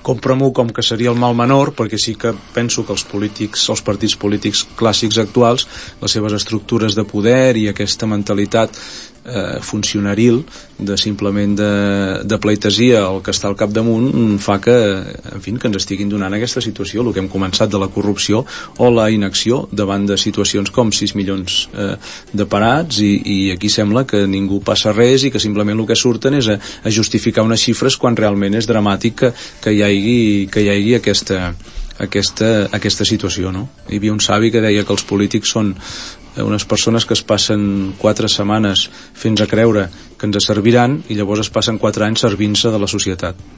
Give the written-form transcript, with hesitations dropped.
compro-m'ho com que seria el mal menor, perquè sí que penso que els partits polítics clàssics actuals, les seves estructures de poder i aquesta mentalitat funcionaril de simplement de pleitesia el que està al capdamunt fa que, en fi, que ens estiguin donant aquesta situació, el que hem començat de la corrupció o la inacció davant de situacions com 6 milions de parats i aquí sembla que ningú passa res i que simplement el que surten és a justificar unes xifres quan realment és dramàtic que hi hagi aquesta situació, no? Hi havia un savi que deia que els polítics són unes persones que es passen 4 setmanes fent-nos creure que ens serviran i llavors es passen 4 anys servint-se de la societat.